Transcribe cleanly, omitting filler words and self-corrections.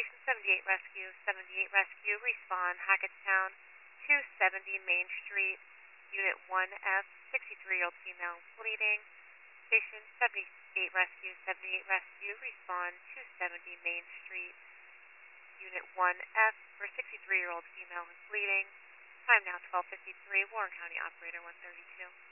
Station 78 Rescue, 78 Rescue, respond, Hackettstown, 270 Main Street, Unit 1F, 63-year-old female bleeding. Station 78 Rescue, 78 Rescue, respond, 270 Main Street, Unit 1F, for 63-year-old female who's bleeding. Time now 12:53, Warren County Operator 132.